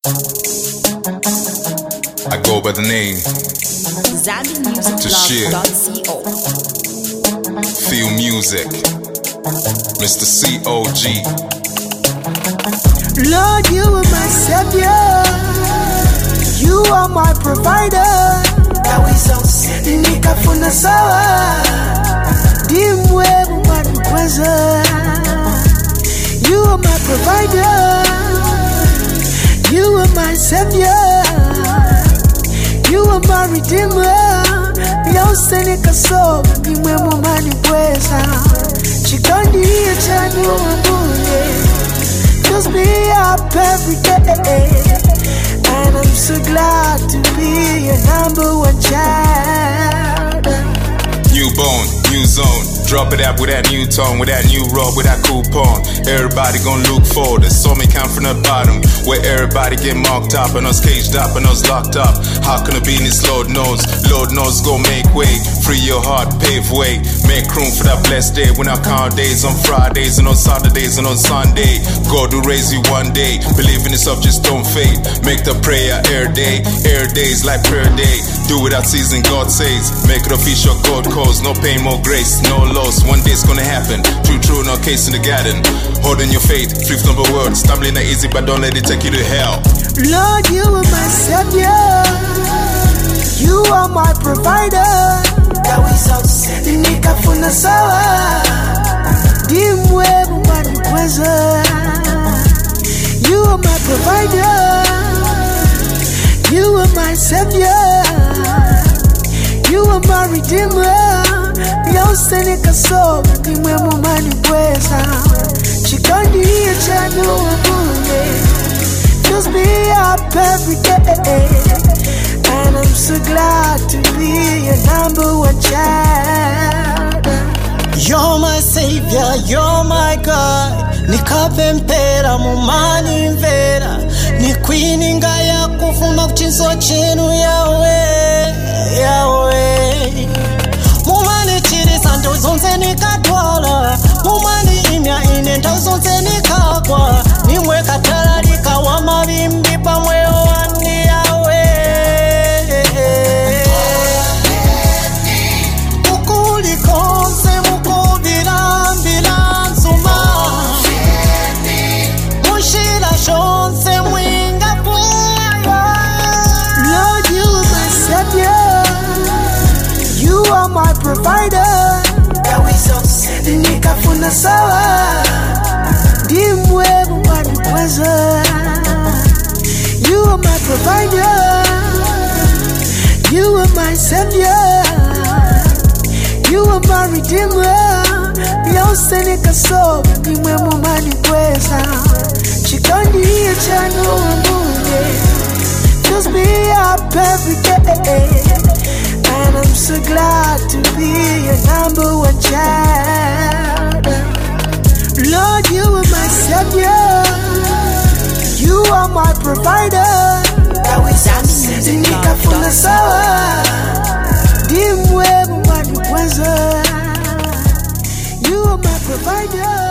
I go by the name ZambianMusicBlog.co. Feel Music, Mr. COG. Lord, you are my savior, you are my provider. Nikafuna sawa dimwe mumanikweza. You are my provider, you are my savior, you are my redeemer. Yose nikaso dimwe mumanikweza. Chikondi chanu mbule, just be up every day. And I'm so glad to be your number one child. New bone, new zone. Drop it out with that new tone, with that new robe, with that coupon. Everybody gon' look forward. There's so many count from the bottom, where everybody get marked up and us caged up and us locked up. How can it be in this Lord knows gon' make way. Free your heart, pave way. Make room for that blessed day. When I count days on Fridays and on Saturdays and on Sunday. God will raise you one day. Believe in yourself, just don't fade. Make the prayer air days like prayer day. Do without season, God says. Make it official, God calls. No pain, more grace, no loss. One day it's gonna happen. True, no case in the garden. Holding your faith, flips number words. Stumbling not easy, but don't let it take you to hell. Lord, you are my savior, you are my provider. Nikafuna sawa dimwe mumanikweza. You are my provider, you are my savior, you are my redeemer. Yose nikaso dimwe mumanikweza. Chikondi chanu mbule, just be up every day. And I'm so glad to be your number one child. You're my savior, you're my God. Nikapempera mumani mvera. Nikwininga ya kufuna kuchinso chenu Yahweh. Mumani chirisa ndo zonse nikatwala. Mumani imya ine ndo zonse nikakwa. Nimwe katalalika wa mavimbi pamwe wani Yahweh. Mukuli konse mukubila mbila nzuma. Mushila shonse mwinga fuwa. Lord, you are my savior, you are my provider. Nikafuna sawa dimwe mumanikweza. You are my provider, you are my savior, you are my redeemer. Yose nikaso dimwe mumanikweza. Chikondi chanu mbule, just be up every day. And I'm so glad to be your number one child. Lord, you are my savior, you are my provider. Nikafuna sawa dimwe mumanikweza. You are my provider.